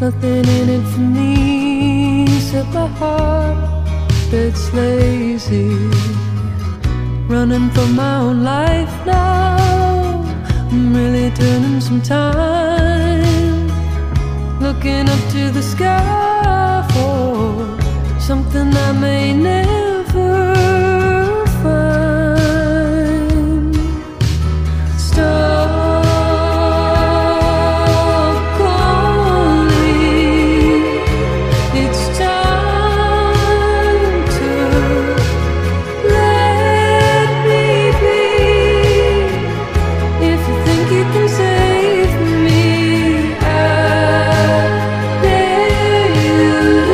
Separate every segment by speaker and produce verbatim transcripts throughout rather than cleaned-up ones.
Speaker 1: nothing in it for me except my heart that's lazy, running for my own life now. I'm really turning some time, looking up to the sky for something I may never find. Stop calling, it's time to let me be. If you think you can save me, I dare you to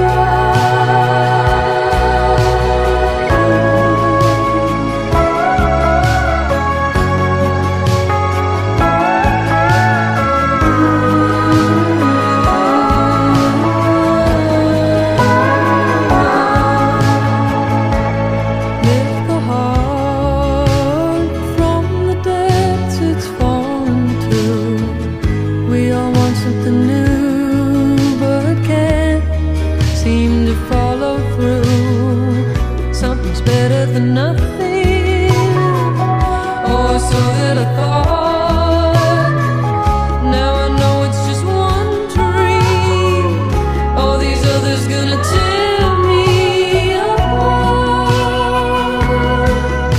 Speaker 1: better than nothing, or so that I thought. Now I know it's just one dream. All these others gonna tear me apart.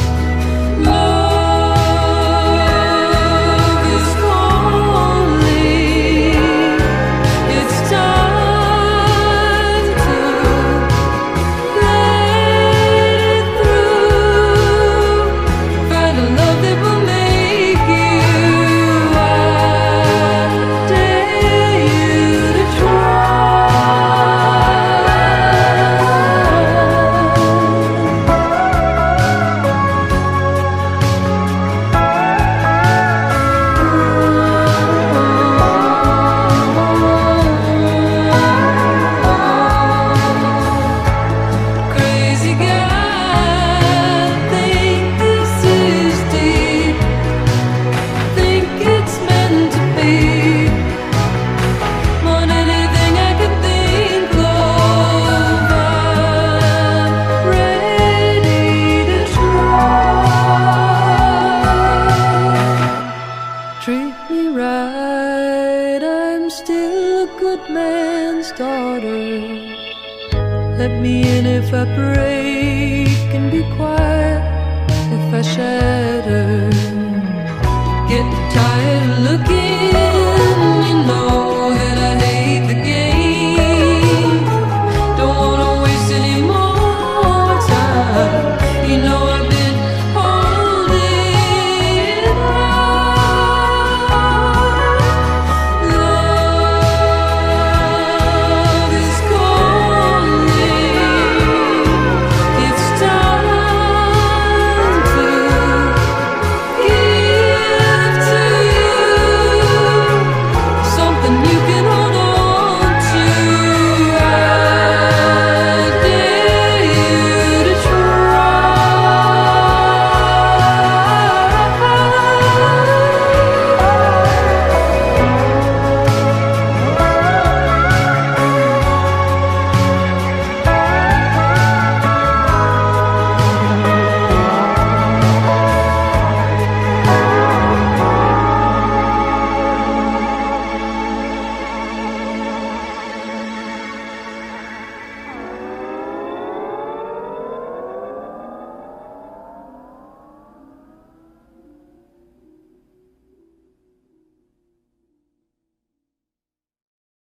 Speaker 1: Love is calling, it's time to treat me right, I'm still a good man's daughter. Let me in if I break, and be quiet if I shatter. Get tired of looking, you know